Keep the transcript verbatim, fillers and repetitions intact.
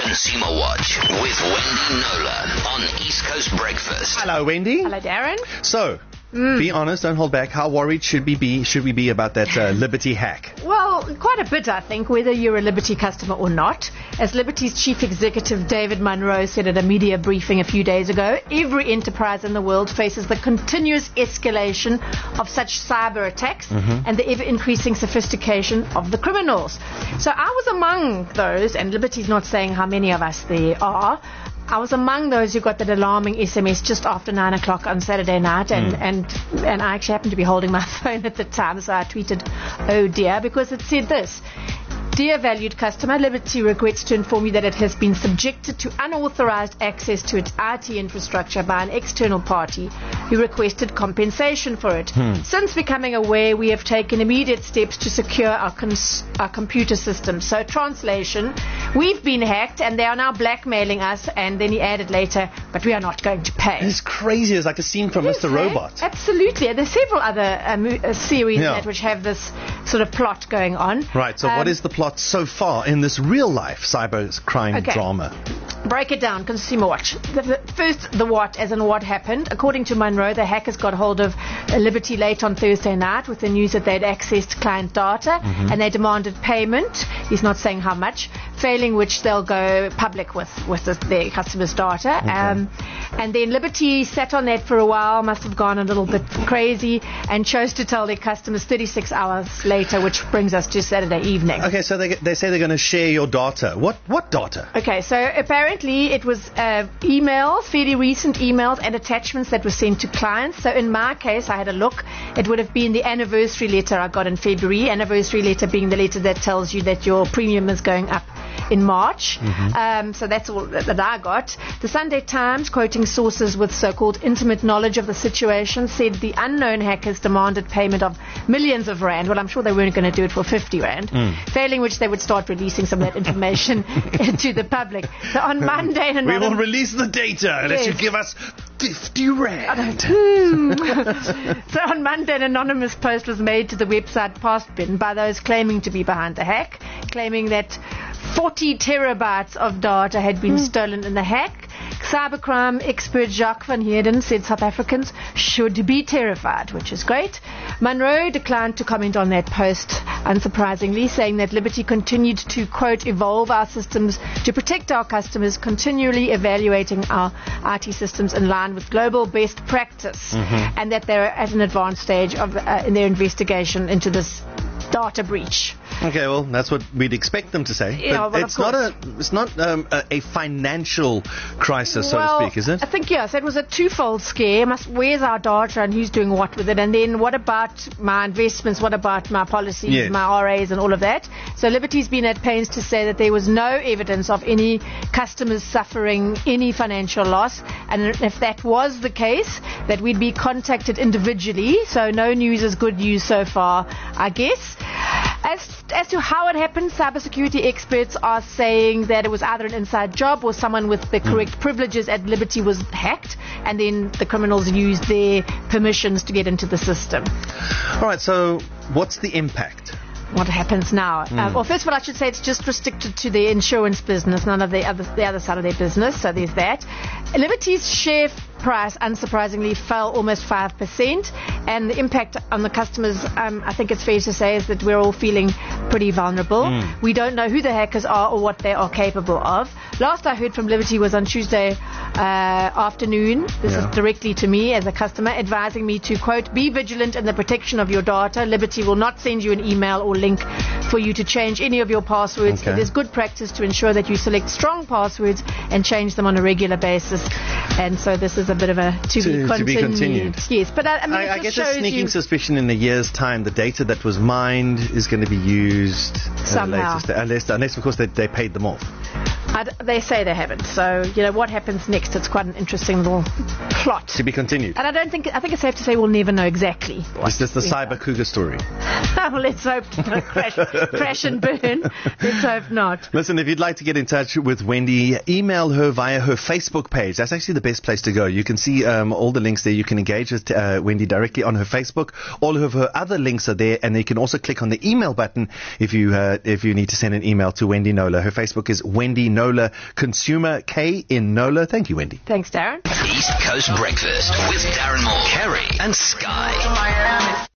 Consumer Watch with Wendy Knowler on East Coast Breakfast. Hello, Wendy. Hello, Darren. So, mm. be honest, don't hold back. How worried should we be? Should we be about that uh, Liberty hack? Well, quite a bit, I think, whether you're a Liberty customer or not. As Liberty's chief executive David Munro said at a media briefing a few days ago, every enterprise in the world faces the continuous escalation of such cyber attacks mm-hmm. and the ever-increasing sophistication of the criminals. So I was among those, and Liberty's not saying how many of us there are. I was among those who got that alarming S M S just after nine o'clock on Saturday night, and, mm. and and I actually happened to be holding my phone at the time, so I tweeted, "Oh dear," because it said this: "Dear valued customer, Liberty regrets to inform you that it has been subjected to unauthorized access to its I T infrastructure by an external party who requested compensation for it. Hmm. Since becoming aware, we have taken immediate steps to secure our, cons- our computer systems." So, translation, we've been hacked and they are now blackmailing us. And then he added later, "But we are not going to pay." It's crazy. It's like a scene from yes, Mister eh? Robot. Absolutely. And there's several other uh, mo- uh, series yeah. that which have this sort of plot going on. Right. So, um, what is the plot so far in this real life cyber crime okay. drama? Break it down. Consumer Watch. The, the, first, the what, as in what happened. According to Munro, the hackers got hold of uh, Liberty late on Thursday night with the news that they'd accessed client data mm-hmm. and they demanded payment. He's not saying how much, failing which they'll go public with, with the, their customers' data. Okay. Um, and then Liberty sat on that for a while, must have gone a little bit crazy, and chose to tell their customers thirty-six hours later, which brings us to Saturday evening. Okay, so they they say they're going to share your data. What what data? Okay, so apparently it was uh, emails, fairly recent emails and attachments that were sent to clients. So in my case, I had a look. It would have been the anniversary letter I got in February. Anniversary letter being the letter that tells you that your premium is going up in March. Mm-hmm. Um, so that's all that, that I got. The Sunday Times, quoting sources with so-called intimate knowledge of the situation, said the unknown hackers demanded payment of millions of rand. Well, I'm sure they weren't going to do it for fifty rand. Mm. Failing which they would start releasing some of that information to the public. So on Monday, we will release the data unless yes. you give us fifty rand. So on Monday, an anonymous post was made to the website Pastbin by those claiming to be behind the hack, claiming that forty terabytes of data had been mm. stolen in the hack. Cybercrime expert Jacques van Heerden said South Africans should be terrified, which is great. Munro declined to comment on that post, unsurprisingly, saying that Liberty continued to, quote, evolve our systems to protect our customers, continually evaluating our I T systems in line with global best practice, mm-hmm. and that they're at an advanced stage of uh, in their investigation into this data breach. Okay, well, that's what we'd expect them to say. Yeah, but well, it's not a it's not um, a, a financial crisis, well, so to speak, is it? I think yes. It was a twofold scare. Must, where's our data and who's doing what with it? And then what about my investments? What about my policies, yes. my R As, and all of that? So Liberty's been at pains to say that there was no evidence of any customers suffering any financial loss, and if that was the case, that we'd be contacted individually. So no news is good news so far, I guess. As as to how it happened, cybersecurity experts are saying that it was either an inside job or someone with the correct mm. privileges at Liberty was hacked, and then the criminals used their permissions to get into the system. All right, so what's the impact? What happens now? Mm. Uh, well, first of all, I should say it's just restricted to the insurance business, none of the other, the other side of their business, so there's that. Liberty's share price, unsurprisingly, fell almost five percent, and the impact on the customers, um, I think it's fair to say, is that we're all feeling pretty vulnerable. Mm. We don't know who the hackers are or what they are capable of. Last I heard from Liberty was on Tuesday uh, afternoon. This yeah. is directly to me as a customer, advising me to, quote, be vigilant in the protection of your data. Liberty will not send you an email or link for you to change any of your passwords. Okay. It is good practice to ensure that you select strong passwords and change them on a regular basis. And so this is a bit of a to, to, be, continued. to be continued. Yes, but I, I mean, I, it I just get shows a sneaking you suspicion in a year's time the data that was mined is going to be used somehow, uh, unless, unless of course they, they paid them off. I d- they say they haven't. So, you know, what happens next? It's quite an interesting little plot. To be continued. And I don't think, I think it's safe to say we'll never know exactly. It's just the cyber cougar story. Well, let's hope not crash, crash and burn. Let's hope not. Listen, if you'd like to get in touch with Wendy, email her via her Facebook page. That's actually the best place to go. You can see um, all the links there. You can engage with uh, Wendy directly on her Facebook. All of her other links are there, and you can also click on the email button if you uh, if you need to send an email to Wendy Knowler. Her Facebook is Wendy Knowler. Nola Consumer, K in Nola. Thank you, Wendy. Thanks, Darren. East Coast Breakfast with Darren Moore, Kerry and Sky.